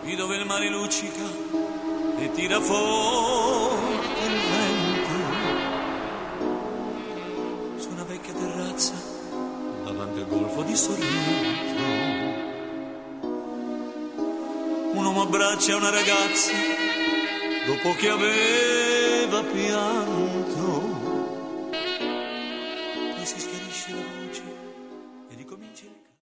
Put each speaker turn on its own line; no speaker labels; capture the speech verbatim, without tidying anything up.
di dove il mare luccica e tira forte il vento, su una vecchia terrazza davanti al golfo di Sorrento. Un uomo abbraccia una ragazza dopo che aveva pianto, poi si schiarisce la voce